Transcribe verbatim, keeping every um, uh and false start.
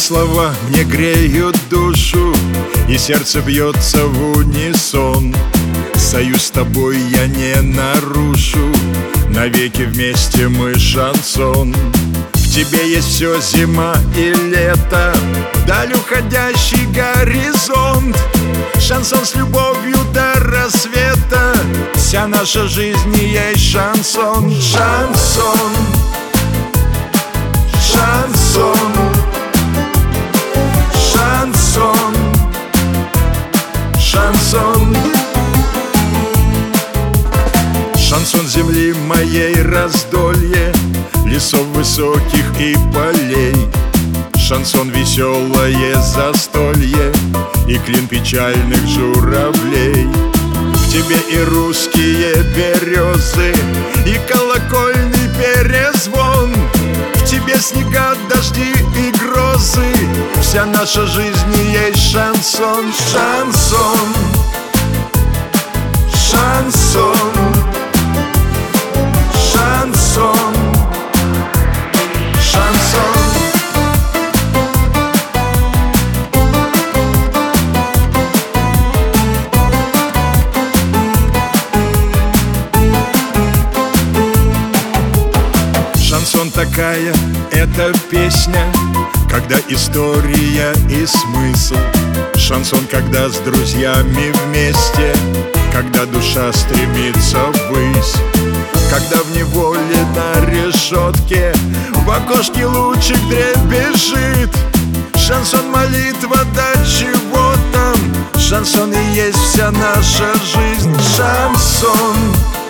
слова мне греют душу, и сердце бьется в унисон. Союз с тобой я не нарушу, навеки вместе мы шансон. В тебе есть все, зима и лето, вдаль уходящий горизонт. Шансон с любовью до рассвета, вся наша жизнь и есть шансон. Шансон, шансон, шансон, шансон. Шансон земли моей раздолье, лесов высоких и полей. Шансон веселое застолье и клин печальных журавлей. В тебе и русские березы, и колокольный перезвон. В тебе снега, дожди и грозы, вся наша жизнь и есть шансон. Шансон, шансон, шансон, шансон. Шансон такая, это песня, когда история и смысл. Шансон, когда с друзьями вместе, когда душа стремится ввысь. Когда в неволе на решетке в окошке лучик дребезжит. Шансон молитва, да чего там, шансон и есть вся наша жизнь. Шансон.